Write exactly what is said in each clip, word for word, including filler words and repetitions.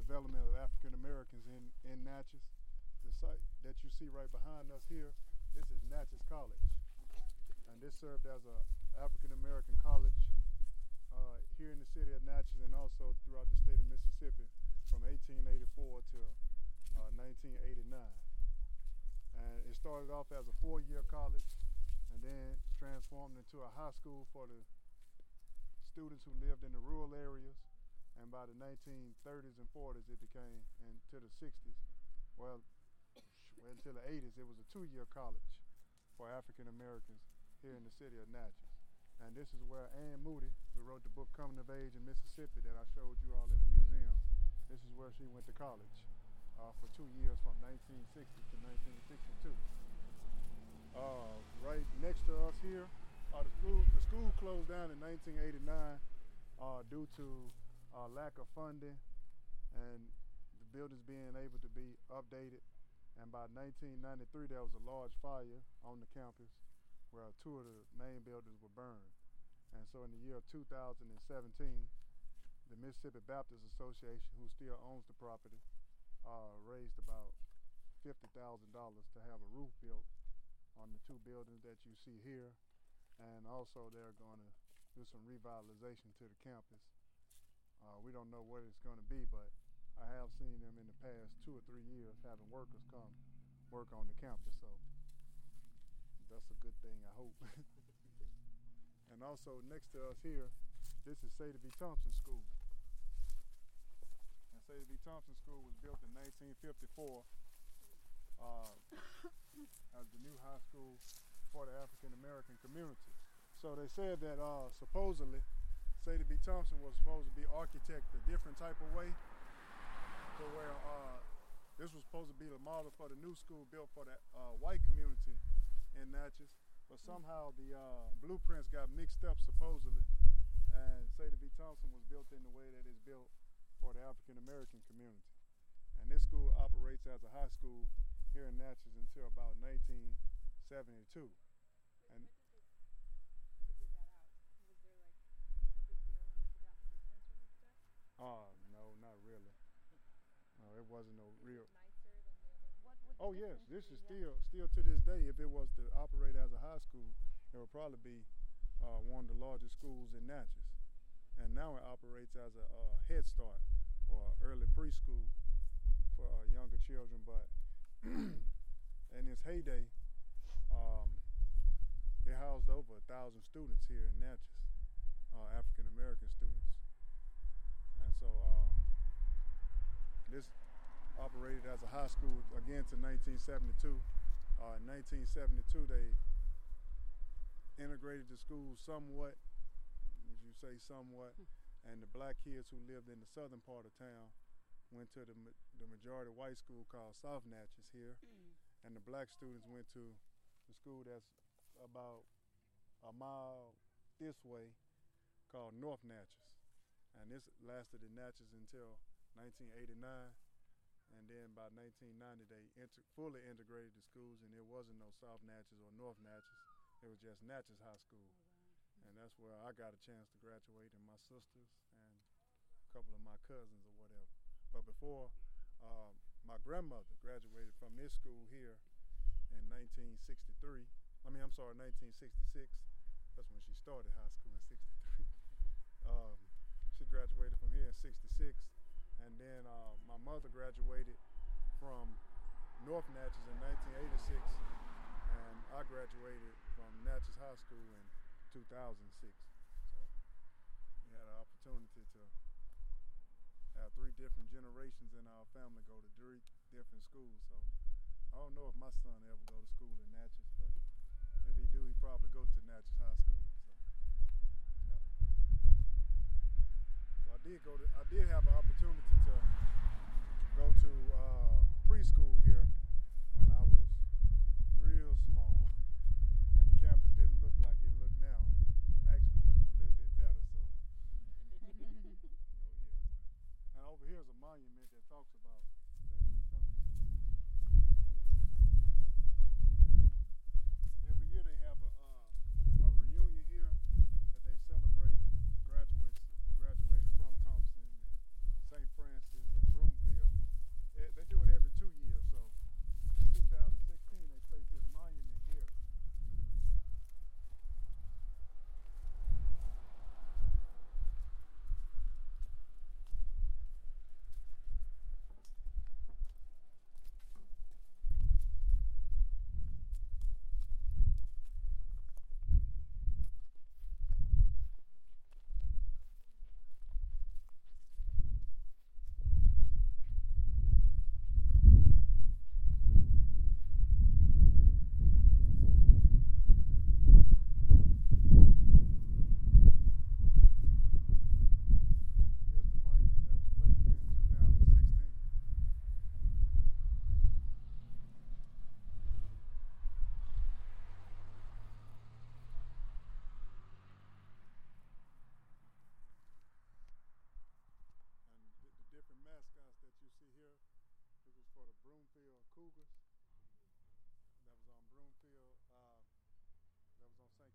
development of African Americans in, in Natchez. The site that you see right behind us here, this is Natchez College. And this served as a African American college uh, here in the city of Natchez and also throughout the state of Mississippi from eighteen eighty-four to uh, nineteen eighty-nine. And it started off as a four-year college and then transformed into a high school for the students who lived in the rural areas. And by the nineteen thirties and forties, it became, into the sixties, well, well until the eighties, it was a two-year college for African Americans here in the city of Natchez. And this is where Ann Moody, who wrote the book Coming of Age in Mississippi that I showed you all in the museum, this is where she went to college uh, for two years from nineteen sixty to nineteen sixty-two. Uh, right next to us here, uh, the, school, the school closed down in nineteen eighty-nine uh, due to uh, lack of funding and the buildings being able to be updated. And by nineteen ninety-three, there was a large fire on the campus where two of the main buildings were burned. And so in the year of two thousand seventeen, the Mississippi Baptist Association, who still owns the property, uh, raised about fifty thousand dollars to have a roof built on the two buildings that you see here. And also they're going to do some revitalization to the campus. Uh, we don't know what it's going to be, but I have seen them in the past two or three years having workers come work on the campus, so that's a good thing, I hope. And also next to us here, this is Sadie B. Thompson School. And Sadie B. Thompson School was built in nineteen fifty-four uh, as the new high school for the African American community. So they said that uh, supposedly Sadie B. Thompson was supposed to be architect a different type of way, to where uh, this was supposed to be the model for the new school built for the uh, white community in Natchez, but somehow the uh, blueprints got mixed up supposedly, and Sadie B. Thompson was built in the way that it's built for the African American community. And this school operates as a high school here in Natchez until about nineteen seventy-two. And Oh, no, not really. No, it wasn't no real. Oh yes, this is still still to this day. If it was to operate as a high school, it would probably be uh, one of the largest schools in Natchez. And now it operates as a uh, Head Start or early preschool for uh, younger children. But in its heyday, um, it housed over a thousand students here in Natchez, uh, African American students. And so uh, this operated as a high school again to nineteen seventy-two. Uh, in nineteen seventy-two, they integrated the school somewhat, as you say somewhat, and the black kids who lived in the southern part of town went to the, the majority white school called South Natchez here, and the black students went to the school that's about a mile this way called North Natchez. And this lasted in Natchez until nineteen eighty-nine. And then by nineteen ninety, they inter fully integrated the schools, and there wasn't no South Natchez or North Natchez. It was just Natchez High School. Oh, wow. And that's where I got a chance to graduate, and my sisters and a couple of my cousins or whatever. But before, um, my grandmother graduated from this school here in nineteen sixty-three. I mean, I'm sorry, nineteen sixty-six. That's when she started high school in sixty-three. um, she graduated from here in sixty-six. And then uh, my mother graduated from North Natchez in nineteen eighty-six, and I graduated from Natchez High School in two thousand six. So we had an opportunity to have three different generations in our family go to three different schools. So I don't know if my son ever go to school in Natchez, but if he do, he probably go to Natchez High School. So, yeah. So I did go to, I did have an opportunity to go to uh, preschool here when I was real small, and the campus didn't look like it looked now. It actually looked a little bit better. So, oh yeah. And over here is a monument that talks about Sadie B. Thompson. Every year they have a, uh, a reunion here that they celebrate graduates who graduated from Thompson and Saint Francis and Broomfield.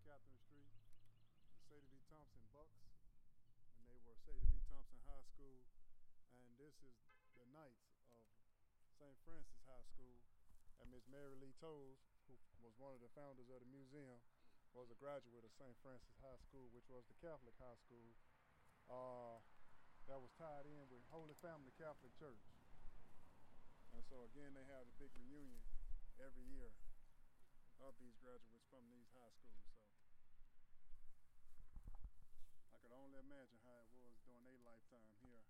Catherine Street, the Sadie V. Thompson Bucks, when they were Sadie V. Thompson High School. And this is the Knights of Saint Francis High School. And Miss Mary Lee Toles, who was one of the founders of the museum, was a graduate of Saint Francis High School, which was the Catholic high school uh, that was tied in with Holy Family Catholic Church. And so again, they have a big reunion every year of these graduates from these high schools. So I could only imagine how it was during their lifetime here